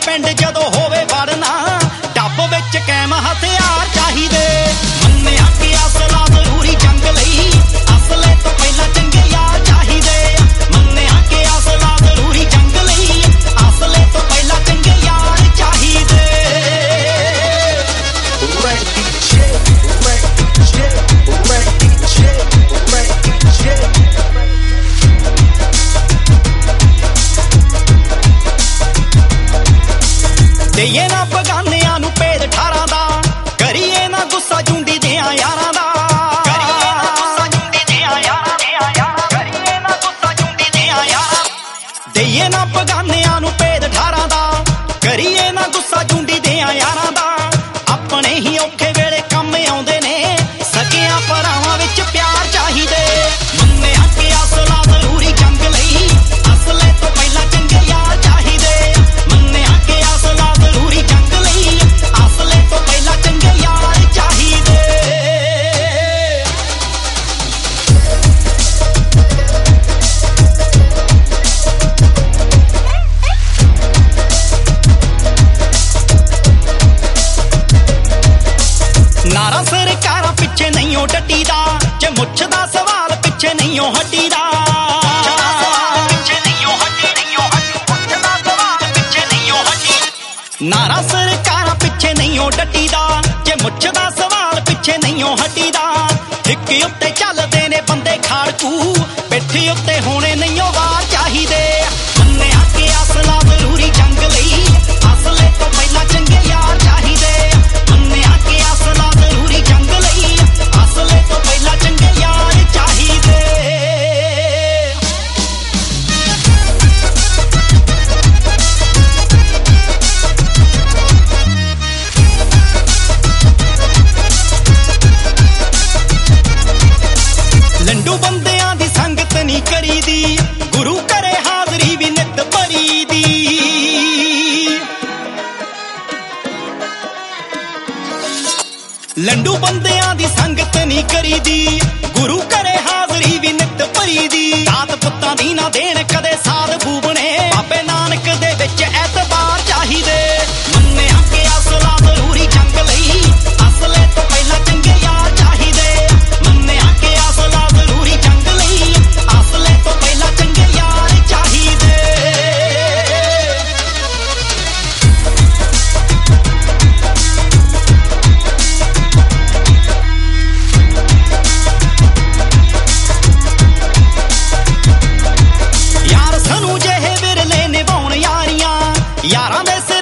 पिंड जदों होवे वड़ना डब विच कैम हथियार चाहिदे मन्निया कि असला जरूरी जंग लई असले तो पहला चंगे यार चाहिदे मन्निया कि असला जरूरी जंग लई असले तो पहला चंगे यार चाहिदे देइए ना बगानियां नूं भेद ठारां दा करिए ना गुस्सा जुंडी दियां यारां दा करिए ना गुस्सा जुंडी दियां यारां करिए ना गुस्सा जुंडी दियां यारां देइए ना बगानियां नूं भेद ठारां दा करिए ना गुस्सा जुंडी दियां यारां दा अपने ही औखे वेले काम आउंदे ने सकियां भरावां विच प्यार चाहिदे मन्निया कि असला जरूरी जंग लई असले तो पहला चंगे यार चाहिदे मन्निया कि असला जरूरी जंग लई असले तो पहला चंगे यार चाहिदे नारा सरकारां पिछे नहीं हो डटी दा जे मुੱਛ दा सवाल पिछे नहीं हो हटी दा नारा सरकारां पिछे नहीं हो डटी दा जे मुੱਛ दा सवाल पिछे नहीं हो हटी दा हिक उत्ते चलदे ने बंदे खाड़कू पिठी उत्ते होने नहीं हो वार चाहिदे मन्निया कि असला जरूरी जंग लई असले तो पहला चंगे यार चाहिदे मन्निया कि असला जरूरी जंग लई असले तो पहला चंगे यार चाहिदे लंडू बंदियां दी संगत नहीं करी दी गुरु करे हाजरी भी नित भरी दी लंडू बंदियां दी संगत नहीं करी दी गुरु करे हाजरी भी नित भरी दी दात पुत्तां दी ना देण कदे साध बूबने बाबे नानक दे विच एतबार चाहिदे मन्निया कि असला जरूरी जंग लई असले तो पहला चंगे यार चाहिदे मन्निया कि असला जरूरी जंग लई असले तो पहला चंगे यार चाहिदे यार सानू जेहे विरले निभाउण यारियां यारां दे